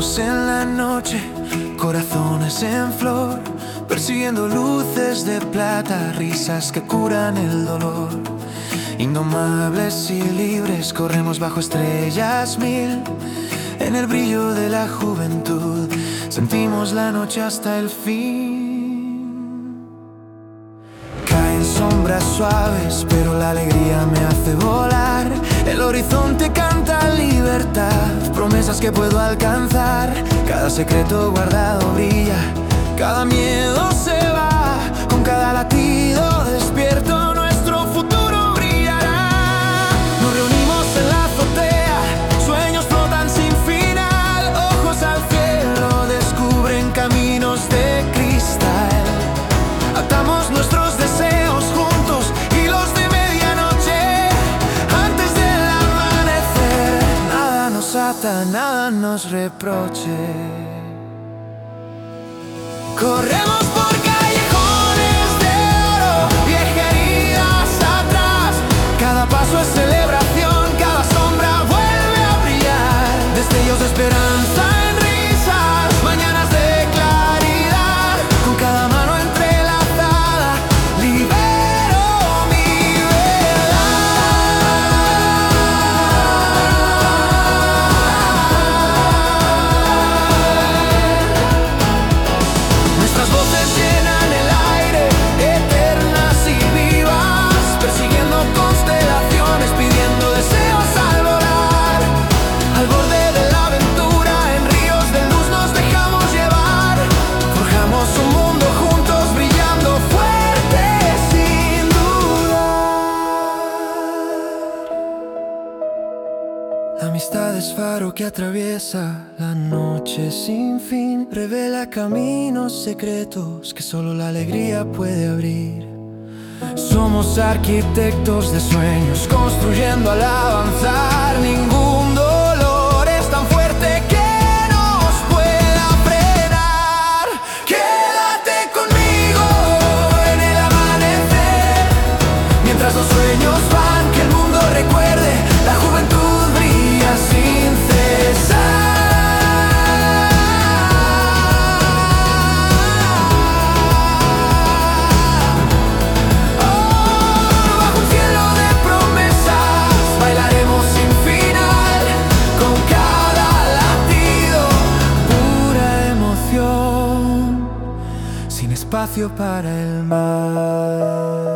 Caminamos en la noche, corazones en flor, persiguiendo luces de plata, risas que curan el dolor. Indomables y libres corremos bajo estrellas mil. En el brillo de la juventud sentimos la noche hasta el fin. Caen sombras suaves, pero la alegría me hace volar. El horizonte canta libertad, promesas que puedo alcanzar. Cada secreto guardado brilla, cada miedo se va. Con cada latido despierto, nuestro futuro brillará. Nos reunimos en la azotea, sueños flotan sin final. Ojos al cielo descubren caminos de cristal. Atamos nuestros deseos juntos, hilos de medianoche. Antes del amanecer, nada nos ata, nada nos reproche. Corremos por callejones de oro, viejas heridas atrás. Cada paso es celebración, cada sombra vuelve a brillar. Destellos de esperanza en risas, mañanas de claridad. Con cada mano entrelazada, libero mi Nuestras voces llenan el aire, eternas y vivas, persiguiendo constelaciones, pidiendo deseos al volar. Al borde de la aventura, en ríos de luz nos dejamos llevar. Forjamos un mundo juntos, brillando fuerte sin dudar. La amistad es faro que atraviesa la noche sin fin. Revela caminos secretos que solo la alegría puede abrir. Somos arquitectos de sueños, construyendo al avanzar. Ningún dolor es tan fuerte que nos pueda frenar. Quédate conmigo en el amanecer, mientras los sueños van, que el mundo recuerde. La juventud brilla sin cesar. Bajo un cielo de promesas bailaremos sin final. Con cada latido, pura emoción, sin espacio para el mal.